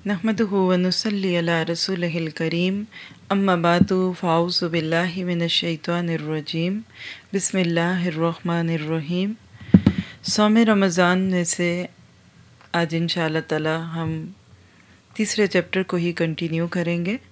نحمدہ ونصلی علی رسولہ الکریم اما بعد فاعوذ باللہ من الشیطان الرجیم بسم اللہ الرحمن الرحیم۔ صوم رمضان میں سے آج انشاءاللہ تعالی ہم تیسرے چیپٹر کو ہی کنٹینیو کریں گے۔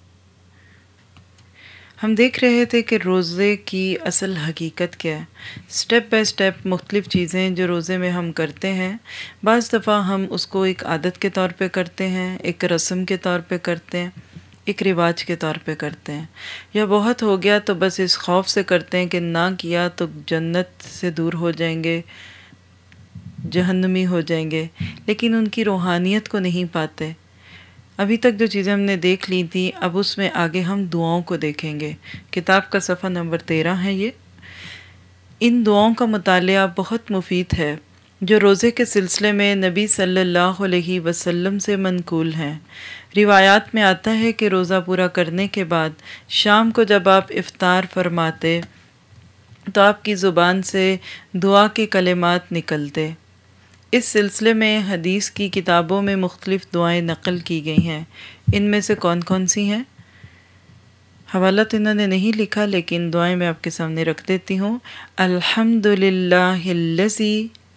ہم دیکھ رہے تھے کہ روزے کی اصل حقیقت کیا ہے، سٹیپ بائی سٹیپ مختلف چیزیں جو روزے میں ہم کرتے ہیں، بعض دفعہ ہم اس کو ایک عادت کے طور پہ کرتے ہیں، ایک رسم کے طور پہ کرتے ہیں، ایک رواج کے طور پہ کرتے ہیں، یا بہت ہو گیا تو بس اس خوف سے کرتے ہیں کہ نہ کیا تو جنت سے دور ہو جائیں گے، جہنمی ہو جائیں گے، لیکن ان کی روحانیت کو نہیں پاتے۔ ابھی تک جو چیزیں ہم نے دیکھ لی تھیں، اب اس میں آگے ہم دعاؤں کو دیکھیں گے۔ کتاب کا صفحہ نمبر 13 ہے یہ۔ ان دعاؤں کا مطالعہ بہت مفید ہے جو روزے کے سلسلے میں نبی صلی اللہ علیہ وسلم سے منقول ہیں۔ روایات میں آتا ہے کہ روزہ پورا کرنے کے بعد شام کو جب آپ افطار فرماتے تو آپ کی زبان سے دعا کے کلمات نکلتے۔ اس سلسلے میں حدیث کی کتابوں میں مختلف دعائیں نقل کی گئی ہیں۔ ان میں سے کون کون سی ہیں؟ حوالہ تو انہوں نے نہیں لکھا، لیکن دعائیں میں آپ کے سامنے رکھ دیتی ہوں۔ الحمدللہ الذی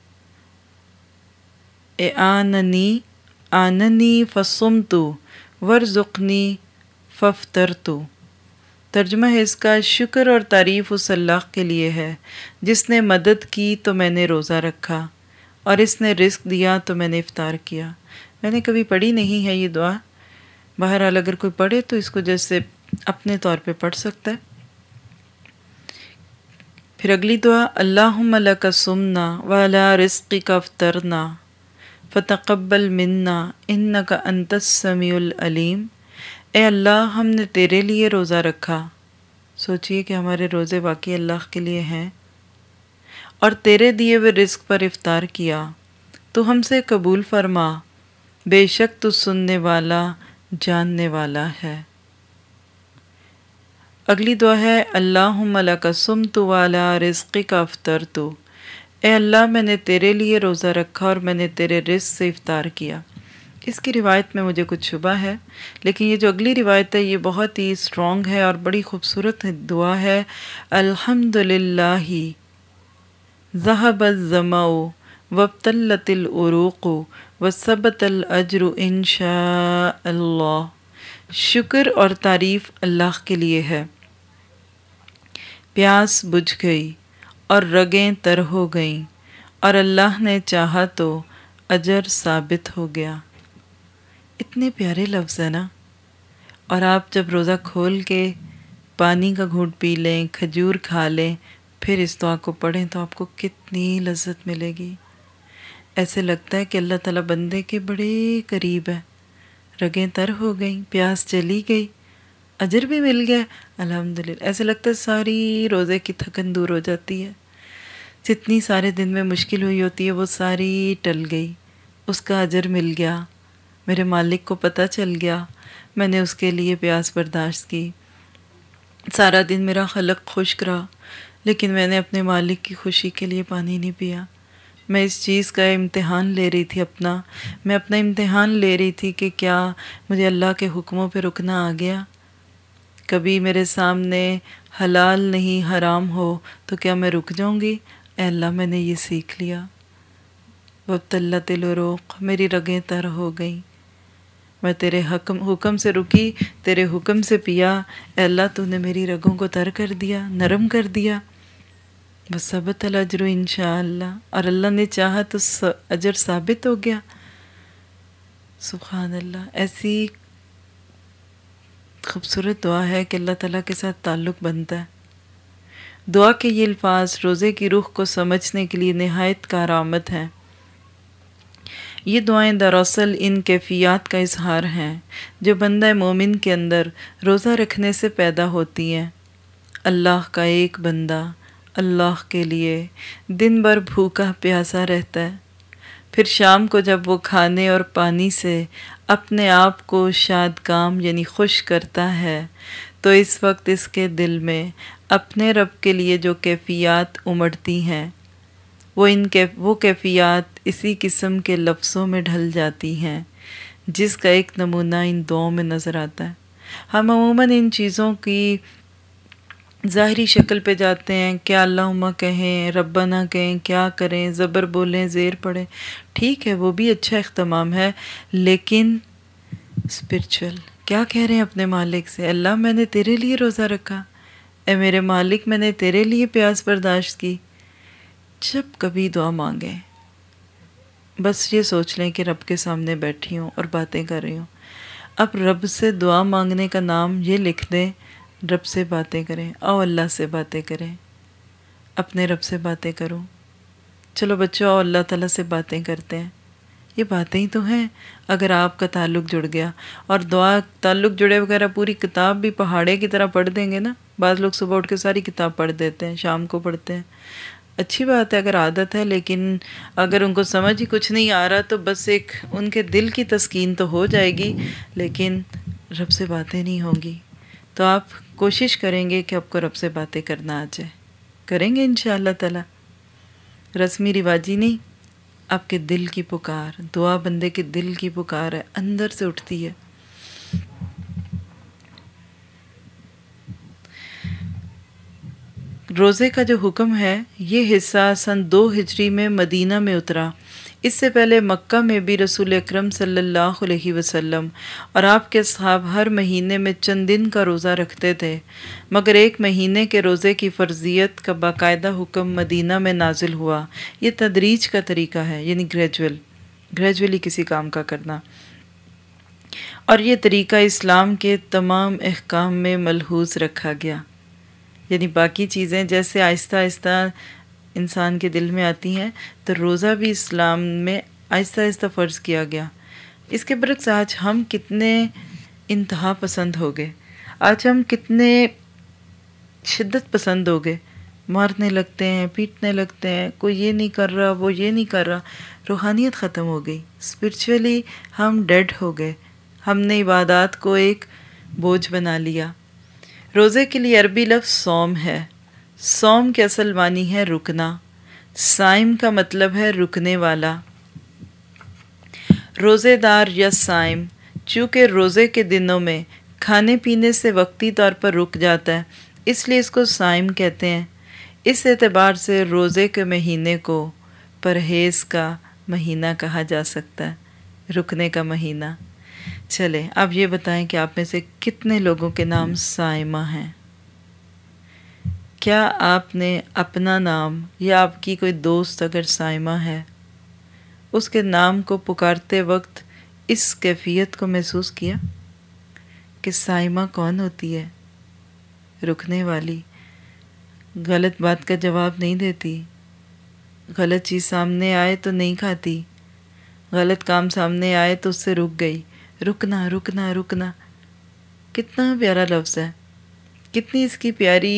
آننی فصمت وارزقنی فافطرت۔ ترجمہ ہے اس کا، شکر اور تعریف اس اللہ کے لیے ہے جس نے مدد کی تو میں نے روزہ رکھا، اور اس نے رزق دیا تو میں نے افطار کیا۔ میں نے کبھی پڑھی نہیں ہے یہ دعا، بہرحال اگر کوئی پڑھے تو اس کو جیسے اپنے طور پہ پڑھ سکتا ہے۔ پھر اگلی دعا، اللہم لک صمنا وعلی رزقک افطرنا فتقبل منا انک انت السمیع العلیم۔ اے اللہ، ہم نے تیرے لیے روزہ رکھا، سوچئے کہ ہمارے روزے واقعی اللہ کے لیے ہیں، اور تیرے دیے ہوئے رزق پر افطار کیا، تو ہم سے قبول فرما، بے شک تو سننے والا جاننے والا ہے۔ اگلی دعا ہے، اللہم لک صمت وعلی رزقک افطرت۔ اے اللہ، میں نے تیرے لیے روزہ رکھا اور میں نے تیرے رزق سے افطار کیا۔ اس کی روایت میں مجھے کچھ شبہ ہے، لیکن یہ جو اگلی روایت ہے یہ بہت ہی اسٹرانگ ہے اور بڑی خوبصورت دعا ہے۔ الحمدللہ ذہب الظمأ وابتلت العروق وثبت الاجر انشاء اللہ۔ شکر اور تعریف اللہ کے لیے ہے، پیاس بجھ گئی اور رگیں تر ہو گئیں، اور اللہ نے چاہا تو اجر ثابت ہو گیا۔ اتنے پیارے لفظ ہیں نا، اور آپ جب روزہ کھول کے پانی کا گھونٹ پی لیں، کھجور کھا لیں، پھر اس دعا کو پڑھیں تو آپ کو کتنی لذت ملے گی۔ ایسے لگتا ہے کہ اللہ تعالیٰ بندے کے بڑے قریب ہے۔ رگیں تر ہو گئیں، پیاس چلی گئی، اجر بھی مل گیا، الحمدللہ۔ ایسے لگتا ہے ساری روزے کی تھکن دور ہو جاتی ہے، جتنی سارے دن میں مشکل ہوئی ہوتی ہے وہ ساری ٹل گئی، اس کا اجر مل گیا، میرے مالک کو پتہ چل گیا، میں نے اس کے لیے پیاس برداشت کی، سارا دن میرا خلق خشک رہا، لیکن میں نے اپنے مالک کی خوشی کے لیے پانی نہیں پیا۔ میں اس چیز کا امتحان لے رہی تھی، میں اپنا امتحان لے رہی تھی کہ کیا مجھے اللہ کے حکموں پہ رکنا آ گیا؟ کبھی میرے سامنے حلال نہیں حرام ہو تو کیا میں رک جاؤں گی؟ اے اللہ، میں نے یہ سیکھ لیا۔ وابتلت العروق، میری رگیں تر ہو گئیں، میں تیرے حکم سے رکی، تیرے حکم سے پیا، اے اللہ تو نے میری رگوں کو تر کر دیا، نرم کر دیا۔ وثبت الاجر انشاءاللہ، اور اللہ نے چاہا تو اجر ثابت ہو گیا۔ سبحان اللہ، ایسی خوبصورت دعا ہے کہ اللہ تعالیٰ کے ساتھ تعلق بنتا ہے۔ دعا کے یہ الفاظ روزے کی روح کو سمجھنے کے لیے نہایت کارآمد ہیں۔ یہ دعائیں دراصل ان کیفیات کا اظہار ہیں جو بندہ مومن کے اندر روزہ رکھنے سے پیدا ہوتی ہیں۔ اللہ کا ایک بندہ اللہ کے لیے دن بھر بھوکا پیاسا رہتا ہے، پھر شام کو جب وہ کھانے اور پانی سے اپنے آپ کو شاد کام یعنی خوش کرتا ہے تو اس وقت اس کے دل میں اپنے رب کے لیے جو کیفیات امڑتی ہیں وہ کیفیات اسی قسم کے لفظوں میں ڈھل جاتی ہیں جس کا ایک نمونہ ان دعاؤں میں نظر آتا ہے۔ ہم عموماً ان چیزوں کی ظاہری شکل پہ جاتے ہیں، کیا اللہم کہیں، ربنا کہیں، کیا کریں، زبر بولیں، زیر پڑھیں، ٹھیک ہے وہ بھی اچھا اختتام ہے، لیکن اسپرچول کیا کہہ رہے ہیں اپنے مالک سے؟ اللہ میں نے تیرے لیے روزہ رکھا، اے میرے مالک میں نے تیرے لیے پیاس برداشت کی۔ جب کبھی دعا مانگیں بس یہ سوچ لیں کہ رب کے سامنے بیٹھی ہوں اور باتیں کر رہی ہوں۔ اب رب سے دعا مانگنے کا نام یہ لکھ دیں، رب سے باتیں کریں، آؤ اللہ سے باتیں کریں، اپنے رب سے باتیں کرو۔ چلو بچوں آؤ اللہ تعالیٰ سے باتیں کرتے ہیں۔ یہ باتیں ہی تو ہیں اگر آپ کا تعلق جڑ گیا، اور دعا تعلق جڑے وغیرہ پوری کتاب بھی پہاڑے کی طرح پڑھ دیں گے نا۔ بعض لوگ صبح اٹھ کے ساری کتاب پڑھ دیتے ہیں، شام کو پڑھتے ہیں، اچھی بات ہے اگر عادت ہے، لیکن اگر ان کو سمجھ ہی کچھ نہیں آ رہا تو بس ایک ان کے دل کی تسکین تو ہو جائے گی، لیکن رب سے باتیں نہیں ہوں گی۔ تو آپ کوشش کریں گے کہ آپ کو رب سے باتیں کرنا آ جائے، کریں گے انشاءاللہ تعالی۔ رسمی رواجی نہیں، آپ کے دل کی پکار، دعا بندے کے دل کی پکار ہے، اندر سے اٹھتی ہے۔ روزے کا جو حکم ہے یہ حصہ سن 2 ہجری میں مدینہ میں اترا۔ اس سے پہلے مکہ میں بھی رسول اکرم صلی اللہ علیہ وسلم اور آپ کے اصحاب ہر مہینے میں چند دن کا روزہ رکھتے تھے، مگر 1 مہینے کے روزے کی فرضیت کا باقاعدہ حکم مدینہ میں نازل ہوا۔ یہ تدریج کا طریقہ ہے، یعنی گریجولی کسی کام کا کرنا، اور یہ طریقہ اسلام کے تمام احکام میں ملحوظ رکھا گیا۔ یعنی باقی چیزیں جیسے آہستہ آہستہ انسان کے دل میں آتی ہیں، تو روزہ بھی اسلام میں آہستہ آہستہ فرض کیا گیا۔ اس کے برعکس آج ہم کتنے انتہا پسند ہو گئے، آج ہم کتنے شدت پسند ہو گئے، مارنے لگتے ہیں، پیٹنے لگتے ہیں، کوئی یہ نہیں کر رہا، وہ یہ نہیں کر رہا۔ روحانیت ختم ہو گئی، اسپرچولی ہم ڈیڈ ہو گئے، ہم نے عبادات کو ایک بوجھ بنا لیا۔ روزے کے لیے عربی لفظ صوم ہے۔ صوم کے اصل معنی ہے رکنا۔ صائم کا مطلب ہے رکنے والا، روزے دار یا صائم۔ چونکہ روزے کے دنوں میں کھانے پینے سے وقتی طور پر رک جاتا ہے، اس لیے اس کو صائم کہتے ہیں۔ اس اعتبار سے روزے کے مہینے کو پرہیز کا مہینہ کہا جا سکتا ہے، رکنے کا مہینہ۔ چلیں اب یہ بتائیں کہ آپ میں سے کتنے لوگوں کے نام صائمہ ہیں؟ کیا آپ نے اپنا نام یا آپ کی کوئی دوست اگر صائمہ ہے، اس کے نام کو پکارتے وقت اس کیفیت کو محسوس کیا کہ صائمہ کون ہوتی ہے؟ رکنے والی، غلط بات کا جواب نہیں دیتی، غلط چیز سامنے آئے تو نہیں کھاتی، غلط کام سامنے آئے تو اس سے رک گئی۔ رکنا رکنا رکنا، کتنا پیارا لفظ ہے، کتنی اس کی پیاری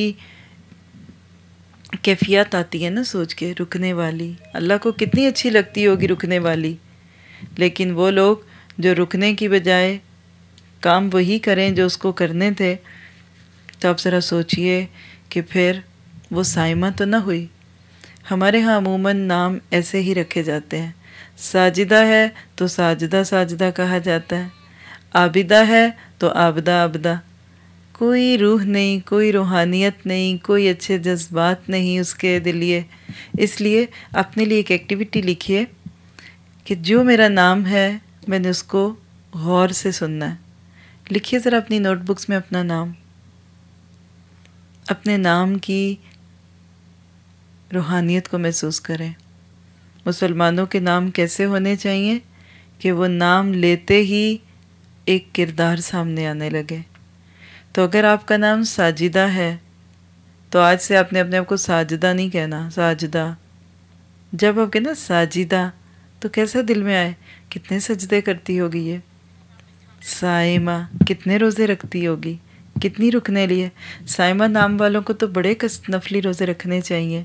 کیفیت آتی ہے نا سوچ کے، رکنے والی۔ اللہ کو کتنی اچھی لگتی ہوگی رکنے والی، لیکن وہ لوگ جو رکنے کی بجائے کام وہی کریں جو اس کو کرنے تھے، تو آپ ذرا سوچئے کہ پھر وہ صائمہ تو نہ ہوئی۔ ہمارے ہاں عموماً نام ایسے ہی رکھے جاتے ہیں، ساجدہ ہے تو ساجدہ ساجدہ کہا جاتا ہے، عابدہ ہے تو عابدہ عابدہ۔ کوئی روح نہیں، کوئی روحانیت نہیں، کوئی اچھے جذبات نہیں اس کے لیے۔ اس لیے اپنے لیے ایک ایکٹیویٹی لکھیے کہ جو میرا نام ہے میں نے اس کو غور سے سننا ہے۔ لکھیے ذرا اپنی نوٹ بکس میں اپنا نام، اپنے نام کی روحانیت کو محسوس کریں۔ مسلمانوں کے نام کیسے ہونے چاہیے کہ وہ نام لیتے ہی ایک کردار سامنے آنے لگے۔ تو اگر آپ کا نام ساجدہ ہے تو آج سے آپ نے اپنے آپ کو ساجدہ نہیں کہنا، ساجدہ۔ جب آپ کہنا ساجدہ تو کیسا دل میں آئے، کتنے سجدے کرتی ہوگی یہ۔ صائمہ، کتنے روزے رکھتی ہوگی، کتنی رکنے لیے۔ صائمہ نام والوں کو تو بڑے نفلی روزے رکھنے چاہیے۔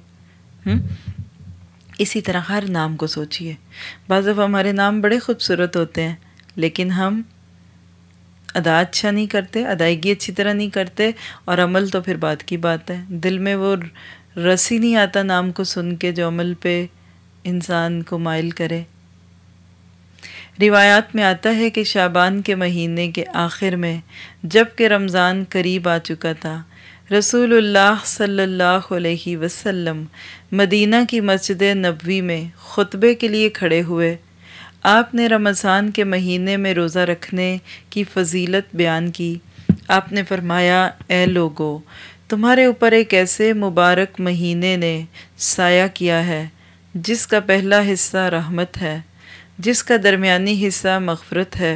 اسی طرح ہر نام کو سوچیے۔ بعض دفعہ ہمارے نام بڑے خوبصورت ہوتے ہیں لیکن ہم ادا اچھا نہیں کرتے، ادائیگی اچھی طرح نہیں کرتے، اور عمل تو پھر بات کی بات ہے۔ دل میں وہ رس ہی نہیں آتا نام کو سن کے جو عمل پہ انسان کو مائل کرے۔ روایات میں آتا ہے کہ شعبان کے مہینے کے آخر میں جب کہ رمضان قریب آ چکا تھا، رسول اللہ صلی اللہ علیہ وسلم مدینہ کی مسجد نبوی میں خطبے کے لیے کھڑے ہوئے۔ آپ نے رمضان کے مہینے میں روزہ رکھنے کی فضیلت بیان کی۔ آپ نے فرمایا، اے لوگو، تمہارے اوپر ایک ایسے مبارک مہینے نے سایہ کیا ہے جس کا پہلا حصہ رحمت ہے، جس کا درمیانی حصہ مغفرت ہے،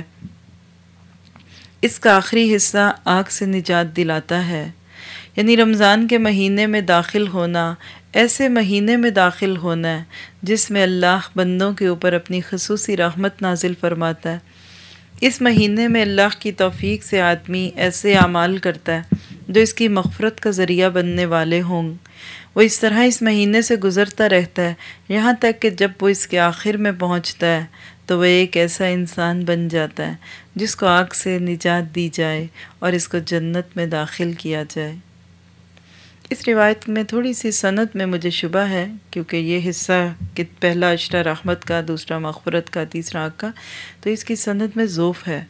اس کا آخری حصہ آگ سے نجات دلاتا ہے۔ یعنی رمضان کے مہینے میں داخل ہونا ایسے مہینے میں داخل ہونا ہے جس میں اللہ بندوں کے اوپر اپنی خصوصی رحمت نازل فرماتا ہے۔ اس مہینے میں اللہ کی توفیق سے آدمی ایسے اعمال کرتا ہے جو اس کی مغفرت کا ذریعہ بننے والے ہوں۔ وہ اس طرح اس مہینے سے گزرتا رہتا ہے یہاں تک کہ جب وہ اس کے آخر میں پہنچتا ہے تو وہ ایک ایسا انسان بن جاتا ہے جس کو آگ سے نجات دی جائے اور اس کو جنت میں داخل کیا جائے۔ اس روایت میں تھوڑی سی سند میں مجھے شبہ ہے، کیونکہ یہ حصہ کہ پہلا اشرا رحمت کا، دوسرا مغفرت کا، تیسرا آگ کا، تو اس کی سند میں ضعف ہے۔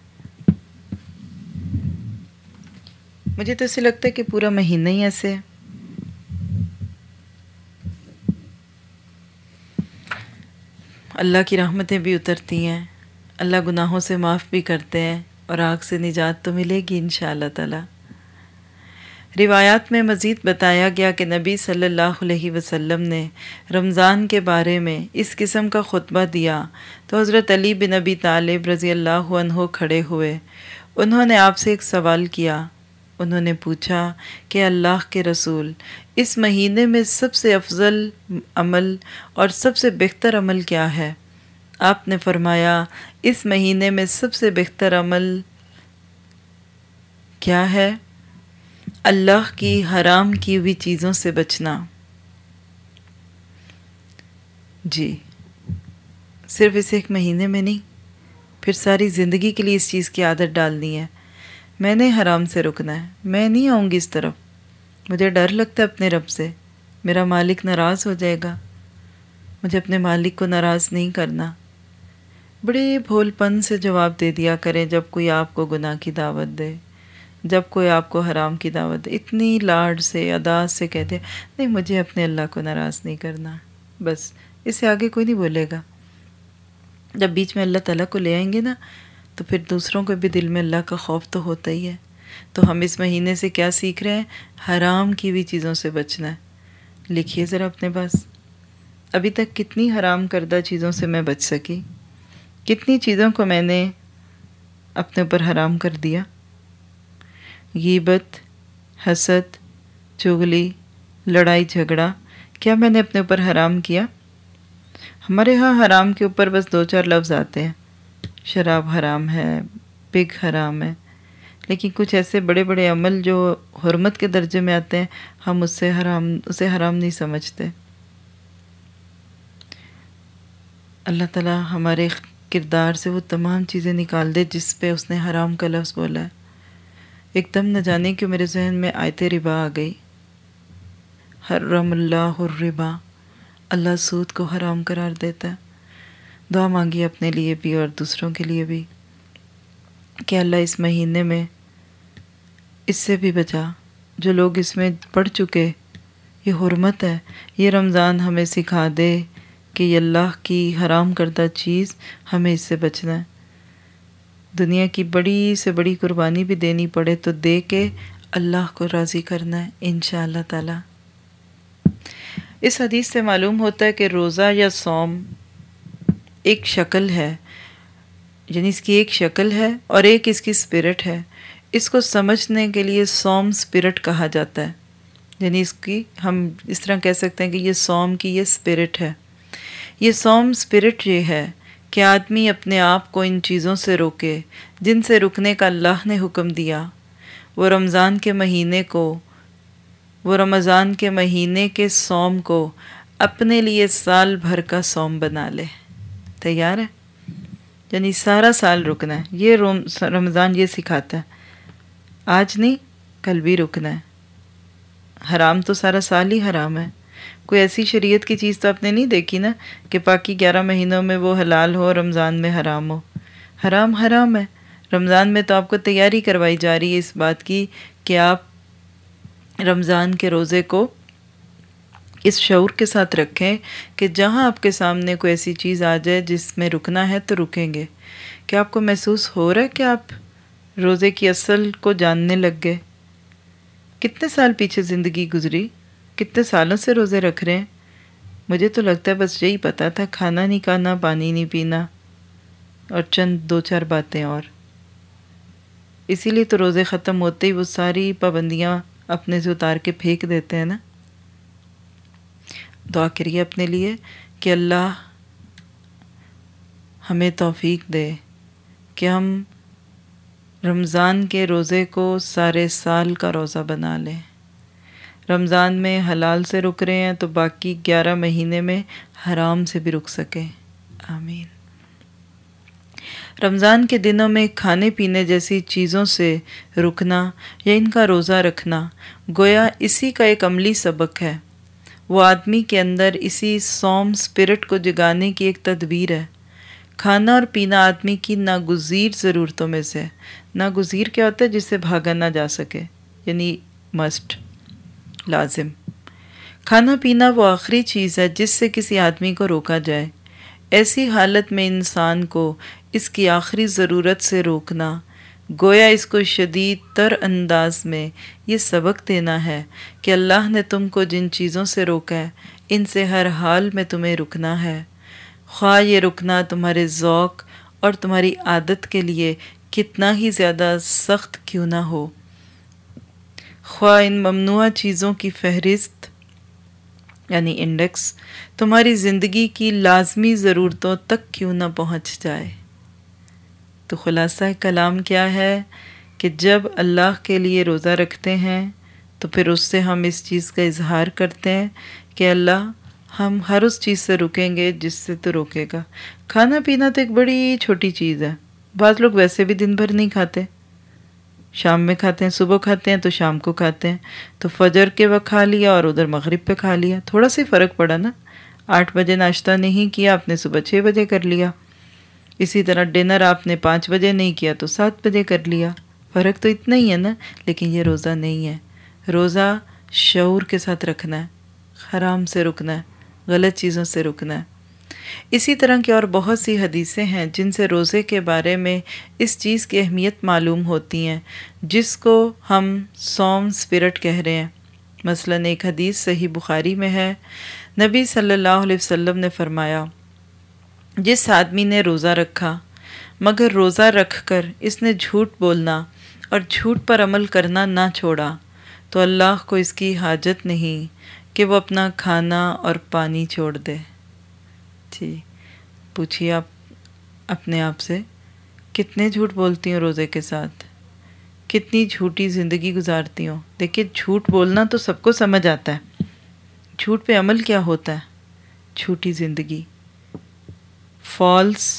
مجھے تو اسے لگتا ہے کہ پورا مہینہ ہی ایسے ہے۔ اللہ کی رحمتیں بھی اترتی ہیں، اللہ گناہوں سے معاف بھی کرتے ہیں، اور آگ سے نجات تو ملے گی انشاءاللہ تعالی۔ روایات میں مزید بتایا گیا کہ نبی صلی اللہ علیہ وسلم نے رمضان کے بارے میں اس قسم کا خطبہ دیا تو حضرت علی بن ابی طالب رضی اللہ عنہ کھڑے ہوئے۔ انہوں نے آپ سے ایک سوال کیا۔ انہوں نے پوچھا کہ اللہ کے رسول، اس مہینے میں سب سے افضل عمل اور سب سے بہتر عمل کیا ہے؟ آپ نے فرمایا، اس مہینے میں سب سے بہتر عمل کیا ہے؟ اللہ کی حرام کی ہوئی چیزوں سے بچنا۔ جی، صرف اس ایک مہینے میں نہیں، پھر ساری زندگی کے لیے اس چیز کی عادت ڈالنی ہے۔ میں نے حرام سے رکنا ہے، میں نہیں آؤں گی اس طرف۔ مجھے ڈر لگتا ہے اپنے رب سے، میرا مالک ناراض ہو جائے گا، مجھے اپنے مالک کو ناراض نہیں کرنا۔ بڑے بھول پن سے جواب دے دیا کریں جب کوئی آپ کو گناہ کی دعوت دے، جب کوئی آپ کو حرام کی دعوت دے، اتنی لاڈ سے ادا سے کہتے نہیں مجھے اپنے اللہ کو ناراض نہیں کرنا، بس اس سے آگے کوئی نہیں بولے گا۔ جب بیچ میں اللہ تعالیٰ کو لے آئیں گے نا تو پھر دوسروں کو بھی دل میں اللہ کا خوف تو ہوتا ہی ہے۔ تو ہم اس مہینے سے کیا سیکھ رہے ہیں؟ حرام کی ہوئی چیزوں سے بچنا ہے۔ لکھیے ذرا اپنے پاس، ابھی تک کتنی حرام کردہ چیزوں سے میں بچ سکی، کتنی چیزوں کو میں نے اپنے اوپر حرام کر دیا۔ غیبت، حسد، چغلی، لڑائی جھگڑا، کیا میں نے اپنے اوپر حرام کیا؟ ہمارے ہاں حرام کے اوپر بس 2-4 لفظ آتے ہیں، شراب حرام ہے، پگ حرام ہے، لیکن کچھ ایسے بڑے بڑے عمل جو حرمت کے درجے میں آتے ہیں ہم اسے حرام نہیں سمجھتے۔ اللہ تعالیٰ ہمارے کردار سے وہ تمام چیزیں نکال دے جس پہ اس نے حرام کا لفظ بولا ہے۔ ایک دم نہ جانے کیوں میرے ذہن میں آیت ربا آ گئی۔ حرم اللہ الربا، اللہ سود کو حرام قرار دیتا ہے۔ دعا مانگی اپنے لیے بھی اور دوسروں کے لیے بھی کہ اللہ اس مہینے میں اس سے بھی بچا۔ جو لوگ اس میں پڑ چکے، یہ حرمت ہے، یہ رمضان ہمیں سکھا دے کہ یہ اللہ کی حرام کردہ چیز، ہمیں اس سے بچنا ہے۔ دنیا کی بڑی سے بڑی قربانی بھی دینی پڑے تو دے کے اللہ کو راضی کرنا ہے انشاءاللہ تعالی۔ اس حدیث سے معلوم ہوتا ہے کہ روزہ یا صوم ایک شکل ہے، یعنی اس کی ایک شکل ہے اور ایک اس کی اسپرٹ ہے۔ اس کو سمجھنے کے لیے صوم اسپرٹ کہا جاتا ہے، یعنی اس کی ہم اس طرح کہہ سکتے ہیں کہ یہ صوم کی یہ اسپرٹ ہے۔ یہ صوم اسپرٹ یہ ہے کہ آدمی اپنے آپ کو ان چیزوں سے روکے جن سے رکنے کا اللہ نے حکم دیا۔ وہ رمضان کے مہینے کے صوم کو اپنے لیے سال بھر کا صوم بنا لے۔ تیار ہے؟ یعنی سارا سال رکنا ہے۔ یہ رمضان یہ سکھاتا ہے، آج نہیں کل بھی رکنا ہے۔ حرام تو سارا سال ہی حرام ہے، کوئی ایسی شریعت کی چیز تو آپ نے نہیں دیکھی نا کہ باقی 11 مہینوں میں وہ حلال ہو رمضان میں حرام ہو۔ حرام حرام ہے۔ رمضان میں تو آپ کو تیاری کروائی جا رہی ہے اس بات کی کہ آپ رمضان کے روزے کو اس شعور کے ساتھ رکھیں کہ جہاں آپ کے سامنے کوئی ایسی چیز آ جائے جس میں رکنا ہے تو رکیں گے۔ کیا آپ کو محسوس ہو رہا ہے کہ آپ روزے کی اصل کو جاننے لگ گئے؟ کتنے سال پیچھے زندگی گزری، کتنے سالوں سے روزے رکھ رہے ہیں؟ مجھے تو لگتا ہے بس یہی پتا تھا، کھانا نہیں کھانا، پانی نہیں پینا اور چند دو چار باتیں اور۔ اسی لیے تو روزے ختم ہوتے ہی وہ ساری پابندیاں اپنے سے اتار کے پھینک دیتے ہیں نا۔ دعا کریے اپنے لیے کہ اللہ ہمیں توفیق دے کہ ہم رمضان کے روزے کو سارے سال کا روزہ بنا لیں۔ رمضان میں حلال سے رک رہے ہیں تو باقی 11 مہینے میں حرام سے بھی رک سکیں۔ آمین۔ رمضان کے دنوں میں کھانے پینے جیسی چیزوں سے رکنا یا ان کا روزہ رکھنا گویا اسی کا ایک عملی سبق ہے۔ وہ آدمی کے اندر اسی صوم سپرٹ کو جگانے کی ایک تدبیر ہے۔ کھانا اور پینا آدمی کی ناگزیر ضرورتوں میں سے۔ ناگزیر کیا ہوتا ہے؟ جس سے بھاگا نہ جا سکے، یعنی مسٹ، لازم۔ کھانا پینا وہ آخری چیز ہے جس سے کسی آدمی کو روکا جائے۔ ایسی حالت میں انسان کو اس کی آخری ضرورت سے روکنا گویا اس کو شدید تر انداز میں یہ سبق دینا ہے کہ اللہ نے تم کو جن چیزوں سے روکا ہے ان سے ہر حال میں تمہیں رکنا ہے، خواہ یہ رکنا تمہارے ذوق اور تمہاری عادت کے لیے کتنا ہی زیادہ سخت کیوں نہ ہو، خواہ ان ممنوع چیزوں کی فہرست یعنی انڈیکس تمہاری زندگی کی لازمی ضرورتوں تک کیوں نہ پہنچ جائے۔ تو خلاصہ کلام کیا ہے کہ جب اللہ کے لیے روزہ رکھتے ہیں تو پھر اس سے ہم اس چیز کا اظہار کرتے ہیں کہ اللہ ہم ہر اس چیز سے رکیں گے جس سے تو روکے گا۔ کھانا پینا تو ایک بڑی چھوٹی چیز ہے، بعض لوگ ویسے بھی دن بھر نہیں کھاتے، شام میں کھاتے ہیں، صبح کھاتے ہیں تو شام کو کھاتے ہیں، تو فجر کے وقت کھا لیا اور ادھر مغرب پہ کھا لیا، تھوڑا سا فرق پڑا نا۔ 8 بجے ناشتہ نہیں کیا آپ نے، صبح 6 بجے کر لیا۔ اسی طرح ڈنر آپ نے 5 بجے نہیں کیا تو 7 بجے کر لیا، فرق تو اتنا ہی ہے نا۔ لیکن یہ روزہ نہیں ہے، روزہ شعور کے ساتھ رکھنا ہے، حرام سے رکنا ہے، غلط چیزوں سے رکنا ہے۔ اسی طرح کی اور بہت سی حدیثیں ہیں جن سے روزے کے بارے میں اس چیز کی اہمیت معلوم ہوتی ہیں جس کو ہم صوم سپرٹ کہہ رہے ہیں۔ مثلا ایک حدیث صحیح بخاری میں ہے، نبی صلی اللہ علیہ وسلم نے فرمایا، جس آدمی نے روزہ رکھا مگر روزہ رکھ کر اس نے جھوٹ بولنا اور جھوٹ پر عمل کرنا نہ چھوڑا تو اللہ کو اس کی حاجت نہیں کہ وہ اپنا کھانا اور پانی چھوڑ دے۔ جی پوچھیے آپ اپنے آپ سے، کتنے جھوٹ بولتی ہوں روزے کے ساتھ، کتنی جھوٹی زندگی گزارتی ہوں۔ دیکھیے جھوٹ بولنا تو سب کو سمجھ آتا ہے، جھوٹ پہ عمل کیا ہوتا ہے؟ جھوٹی زندگی، فالس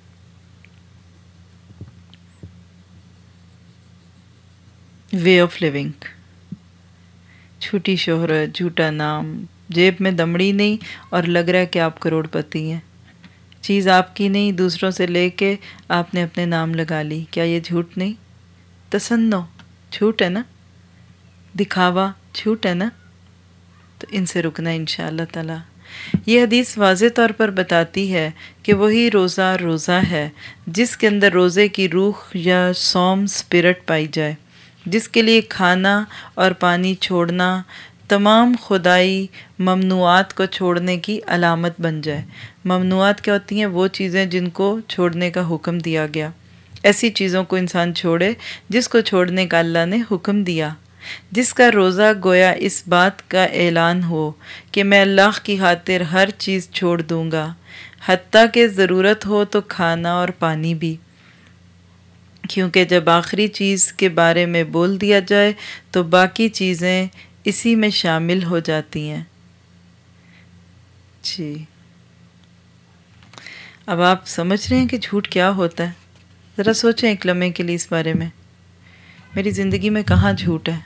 وے آف لیونگ، جھوٹی شہرت، جھوٹا نام، جیب میں دمڑی نہیں اور لگ رہا ہے کہ آپ کروڑ پتی ہیں، چیز آپ کی نہیں دوسروں سے لے کے آپ نے اپنے نام لگا لی۔ کیا یہ جھوٹ نہیں؟ تصنع جھوٹ ہے نا، دکھاوا جھوٹ ہے نا۔ تو ان سے رکنا انشاءاللہ تعالی۔ یہ حدیث واضح طور پر بتاتی ہے کہ وہی روزہ روزہ ہے جس کے اندر روزے کی روح یا صوم سپرٹ پائی جائے، جس کے لیے کھانا اور پانی چھوڑنا تمام خدائی ممنوعات کو چھوڑنے کی علامت بن جائے۔ ممنوعات کیا ہوتی ہیں؟ وہ چیزیں جن کو چھوڑنے کا حکم دیا گیا، ایسی چیزوں کو انسان چھوڑے جس کو چھوڑنے کا اللہ نے حکم دیا، جس کا روزہ گویا اس بات کا اعلان ہو کہ میں اللہ کی خاطر ہر چیز چھوڑ دوں گا، حتیٰ کہ ضرورت ہو تو کھانا اور پانی بھی، کیونکہ جب آخری چیز کے بارے میں بول دیا جائے تو باقی چیزیں اسی میں شامل ہو جاتی ہیں۔ جی اب آپ سمجھ رہے ہیں کہ جھوٹ کیا ہوتا ہے؟ ذرا سوچیں ایک لمحے کے لیے اس بارے میں، میری زندگی میں کہاں جھوٹ ہے؟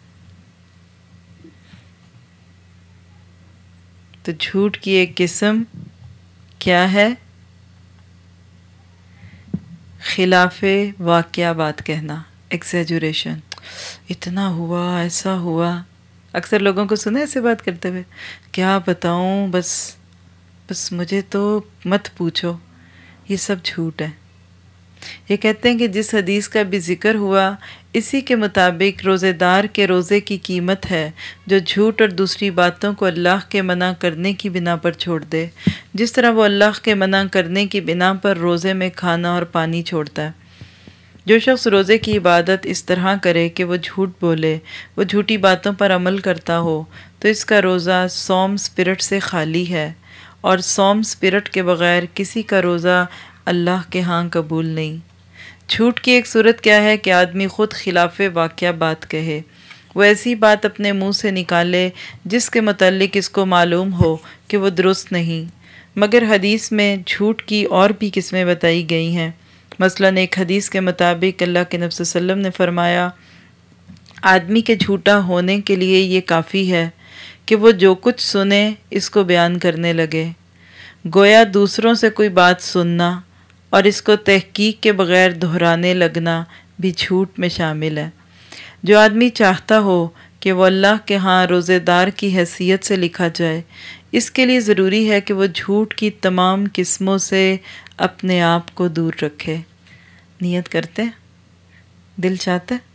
تو جھوٹ کی ایک قسم کیا ہے؟ خلاف واقعہ بات کہنا، ایکزیجوریشن، اتنا ہوا، ایسا ہوا. اکثر لوگوں کو سنا ایسے بات کرتے ہوئے، کیا بتاؤں، بس مجھے تو مت پوچھو. یہ سب جھوٹ ہے. یہ کہتے ہیں کہ جس حدیث کا بھی ذکر ہوا اسی کے مطابق روزے دار کے روزے کی قیمت ہے جو جھوٹ اور دوسری باتوں کو اللہ کے منع کرنے کی بنا پر چھوڑ دے، جس طرح وہ اللہ کے منع کرنے کی بنا پر روزے میں کھانا اور پانی چھوڑتا ہے. جو شخص روزے کی عبادت اس طرح کرے کہ وہ جھوٹ بولے، وہ جھوٹی باتوں پر عمل کرتا ہو، تو اس کا روزہ صوم اسپرٹ سے خالی ہے، اور صوم اسپرٹ کے بغیر کسی کا روزہ اللہ کے ہاں قبول نہیں. جھوٹ کی ایک صورت کیا ہے کہ آدمی خود خلاف واقعہ بات کہے، وہ ایسی بات اپنے منہ سے نکالے جس کے متعلق اس کو معلوم ہو کہ وہ درست نہیں. مگر حدیث میں جھوٹ کی اور بھی قسمیں بتائی گئی ہیں. مثلاً ایک حدیث کے مطابق اللہ کے نبی صلی اللہ علیہ وسلم نے فرمایا، آدمی کے جھوٹا ہونے کے لیے یہ کافی ہے کہ وہ جو کچھ سنے اس کو بیان کرنے لگے. گویا دوسروں سے کوئی بات سننا اور اس کو تحقیق کے بغیر دہرانے لگنا بھی جھوٹ میں شامل ہے. جو آدمی چاہتا ہو کہ وہ اللہ کے ہاں روزے دار کی حیثیت سے لکھا جائے، اس کے لیے ضروری ہے کہ وہ جھوٹ کی تمام قسموں سے اپنے آپ کو دور رکھے. نیت کرتے، دل چاہتا ہے،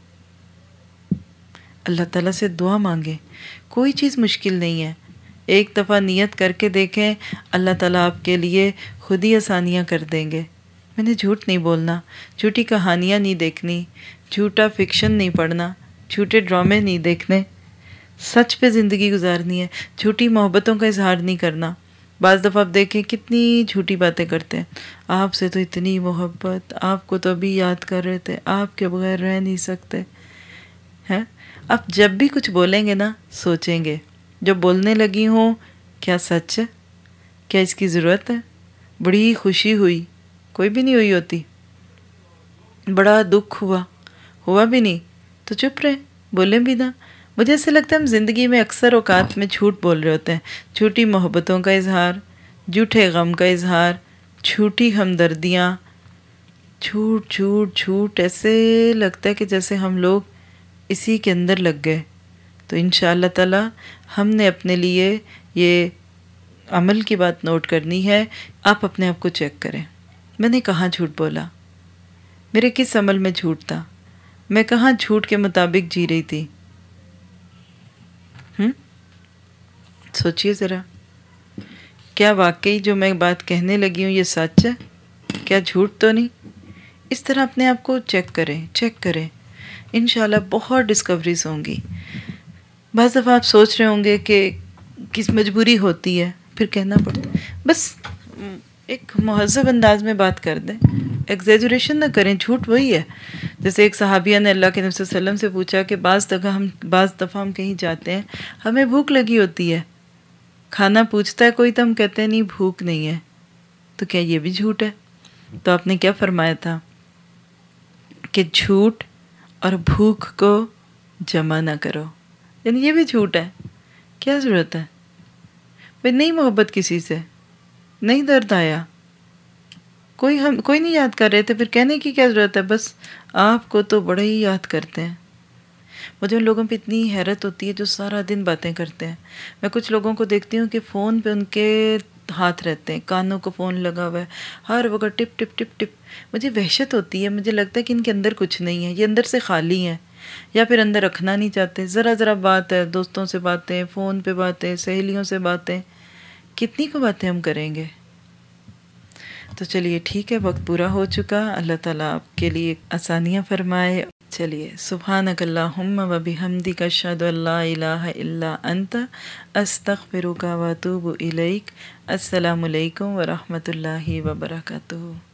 اللہ تعالیٰ سے دعا مانگے. کوئی چیز مشکل نہیں ہے. ایک دفعہ نیت کر کے دیکھیں، اللہ تعالیٰ آپ کے لیے خود ہی آسانیاں کر دیں گے. میں نے جھوٹ نہیں بولنا، جھوٹی کہانیاں نہیں دیکھنی، جھوٹا فکشن نہیں پڑھنا، جھوٹے ڈرامے نہیں دیکھنے، سچ پہ زندگی گزارنی ہے. جھوٹی محبتوں کا اظہار نہیں کرنا. بعض دفعہ آپ دیکھیں کتنی جھوٹی باتیں کرتے ہیں، آپ سے تو اتنی محبت، آپ کو تو ابھی یاد کر رہے تھے، آپ کے بغیر رہ نہیں سکتے ہیں. آپ جب بھی کچھ بولیں گے نا، سوچیں گے جو بولنے لگی ہوں کیا سچ ہے، کیا اس کی ضرورت ہے. بڑی خوشی ہوئی، کوئی بھی نہیں ہوئی ہوتی. بڑا دکھ ہوا بھی نہیں، تو چپ رہے، بولیں بھی نہ. مجھے ایسے لگتا ہے ہم زندگی میں اکثر اوقات میں جھوٹ بول رہے ہوتے ہیں. جھوٹی محبتوں کا اظہار، جھوٹے غم کا اظہار، جھوٹی ہمدردیاں، جھوٹ جھوٹ جھوٹ. ایسے لگتا ہے کہ جیسے ہم لوگ اسی کے اندر لگ گئے. تو انشاءاللہ تعالی ہم نے اپنے لیے یہ عمل کی بات نوٹ کرنی ہے. آپ اپنے آپ کو چیک کریں، میں نے کہاں جھوٹ بولا، میرے کس عمل میں جھوٹ تھا، میں کہاں جھوٹ کے مطابق جی رہی تھی. سوچئے ذرا، کیا واقعی جو میں بات کہنے لگی ہوں یہ سچ ہے، کیا جھوٹ تو نہیں. اس طرح اپنے آپ کو چیک کریں. انشاءاللہ بہت ڈسکوریز ہوں گی. بعض دفعہ آپ سوچ رہے ہوں گے کہ کس مجبوری ہوتی ہے پھر کہنا پڑتا ہے. بس ایک مہذب انداز میں بات کر دیں، ایگزیجریشن نہ کریں. جھوٹ وہی ہے جیسے ایک صحابیہ نے اللہ کے نبی صلی اللہ علیہ وسلم سے پوچھا کہ بعض دفعہ ہم کہیں جاتے ہیں، ہمیں بھوک لگی ہوتی ہے، کھانا پوچھتا ہے کوئی تو ہم کہتے ہیں نہیں بھوک نہیں ہے، تو کیا یہ بھی جھوٹ ہے؟ تو آپ نے کیا فرمایا تھا کہ جھوٹ اور بھوک کو جمع نہ کرو. یعنی یہ بھی جھوٹ ہے. کیا ضرورت ہے بھئی، نہیں محبت کسی سے، نہیں درد آیا، کوئی نہیں یاد کر رہے تھے، پھر کہنے کی کیا ضرورت ہے. بس آپ کو تو بڑے ہی یاد کرتے ہیں. مجھے ان لوگوں پہ اتنی حیرت ہوتی ہے جو سارا دن باتیں کرتے ہیں. میں کچھ لوگوں کو دیکھتی ہوں کہ فون پہ ان کے ہاتھ رہتے ہیں، کانوں کو فون لگا ہوا ہے، ہر وقت ٹپ ٹپ ٹپ ٹپ. مجھے وحشت ہوتی ہے، مجھے لگتا ہے کہ ان کے اندر کچھ نہیں ہے، یہ اندر سے خالی ہیں، یا پھر اندر رکھنا نہیں چاہتے. ذرا بات ہے، دوستوں سے باتیں، فون پہ باتیں، سہیلیوں سے باتیں، کتنی کو باتیں ہم کریں گے. تو چلیے ٹھیک ہے، وقت پورا ہو چکا. اللہ تعالیٰ آپ کے لیے آسانیاں فرمائے. چلیے، سبحانک اللہم و بحمدک اشہد ان لا الہ الا انت استغفرک و اتوب الیک. السلام علیکم ورحمۃ اللہ وبرکاتہ.